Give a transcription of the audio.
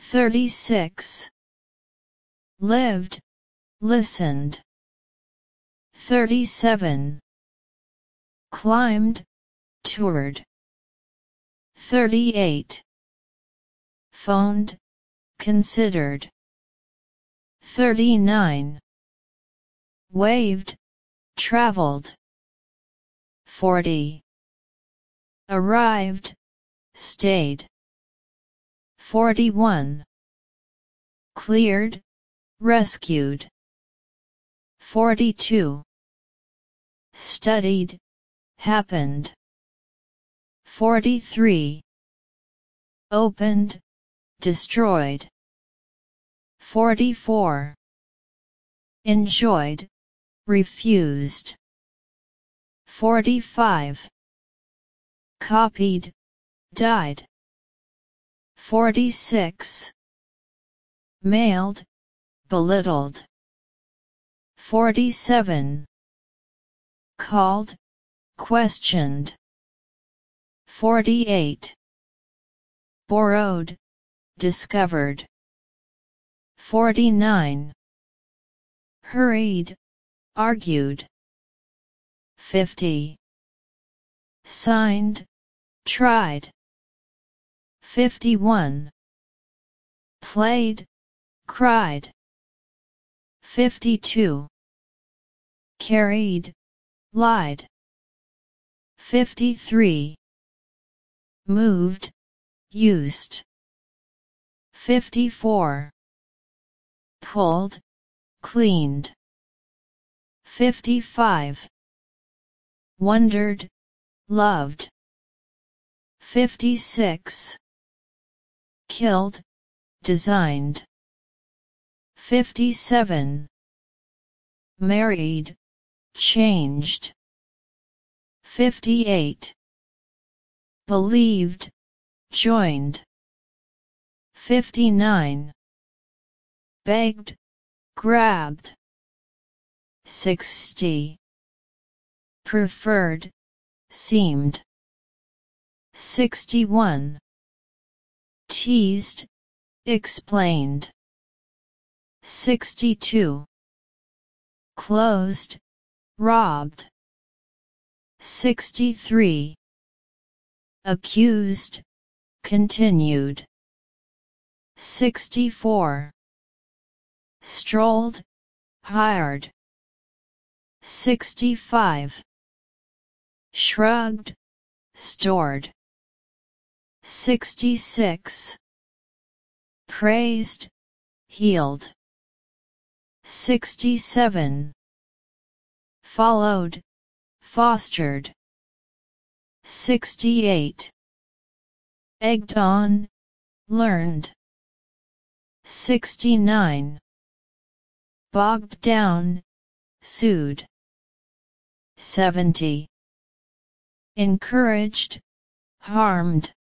36. Lived, listened. 37. Climbed, toured. 38. Phoned, considered. 39. Waved, traveled. 40. Arrived, stayed. 41. Cleared, rescued. 42. Studied, happened. 43. Opened, destroyed. 44. Enjoyed, refused. 45. Copied, died. 46. Mailed, belittled. 47. Called, questioned. 48. Borrowed, discovered. 49. Hurried, argued. 50. Signed, tried. 51. Played, cried. 52. Carried, lied. 53. Moved, used. 54. Pulled, cleaned. 55. Wondered, loved. 56. Killed, designed. 57. Married, changed. 58. Believed, joined. 59. Begged, grabbed. 60. Preferred, seemed. 61. Teased, explained. 62. Closed, robbed. 63. Accused, continued. 64. Strolled, hired. 65. Shrugged, stored. 66. Praised, healed. 67. Followed, fostered. 68. Egged on, learned. 69. Bogged down, sued. 70. Encouraged, harmed.